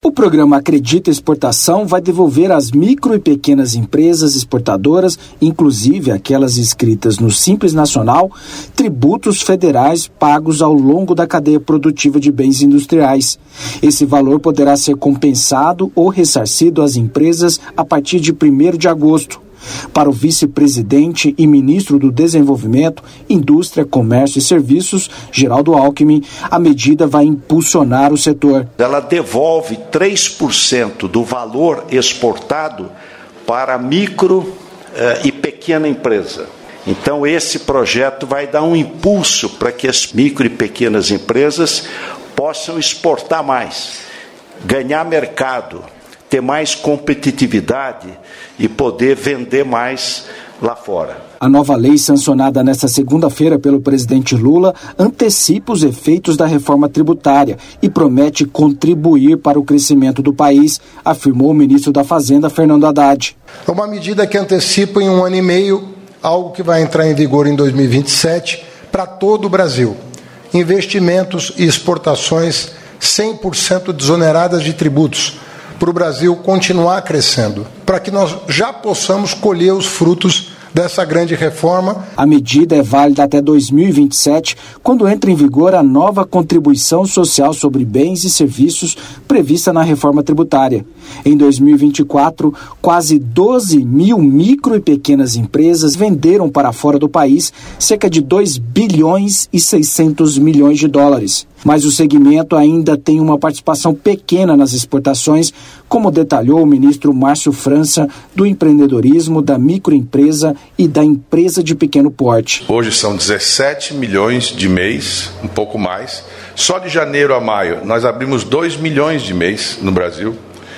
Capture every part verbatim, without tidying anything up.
O programa Acredita Exportação vai devolver às micro e pequenas empresas exportadoras, inclusive aquelas inscritas no Simples Nacional, tributos federais pagos ao longo da cadeia produtiva de bens industriais. Esse valor poderá ser compensado ou ressarcido às empresas a partir de primeiro de agosto. Para o vice-presidente e ministro do Desenvolvimento, Indústria, Comércio e Serviços, Geraldo Alckmin, a medida vai impulsionar o setor. Ela devolve três por cento do valor exportado para a micro eh, e pequena empresa. Então, esse projeto vai dar um impulso para que as micro e pequenas empresas possam exportar mais, ganhar mercado, ter mais competitividade e poder vender mais lá fora. A nova lei, sancionada nesta segunda-feira pelo presidente Lula, antecipa os efeitos da reforma tributária e promete contribuir para o crescimento do país, afirmou o ministro da Fazenda, Fernando Haddad. É uma medida que antecipa em um ano e meio algo que vai entrar em vigor em dois mil e vinte e sete para todo o Brasil. Investimentos e exportações cem por cento desoneradas de tributos, para o Brasil continuar crescendo, para que nós já possamos colher os frutos dessa grande reforma. A medida é válida até dois mil e vinte e sete, quando entra em vigor a nova contribuição social sobre bens e serviços prevista na reforma tributária. Em dois mil e vinte e quatro, quase doze mil micro e pequenas empresas venderam para fora do país cerca de dois bilhões e seiscentos milhões de dólares. Mas o segmento ainda tem uma participação pequena nas exportações, como detalhou o ministro Márcio França, do empreendedorismo, da microempresa e da empresa de pequeno porte. Hoje são dezessete milhões de mês, um pouco mais. Só de janeiro a maio nós abrimos dois milhões de mês no Brasil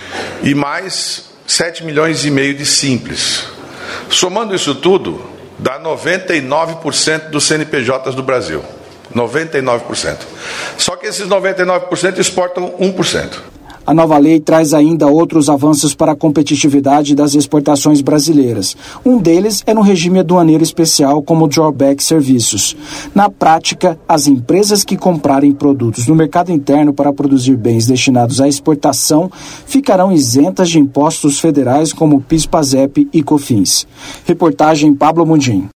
e mais sete milhões e meio de simples. Somando isso tudo, dá noventa e nove por cento dos C N P Js do Brasil. noventa e nove por cento. Só que esses noventa e nove por cento exportam um por cento. A nova lei traz ainda outros avanços para a competitividade das exportações brasileiras. Um deles é no regime aduaneiro especial, como o drawback serviços. Na prática, as empresas que comprarem produtos no mercado interno para produzir bens destinados à exportação ficarão isentas de impostos federais como PIS, PASEP e COFINS. Reportagem Pablo Mundim.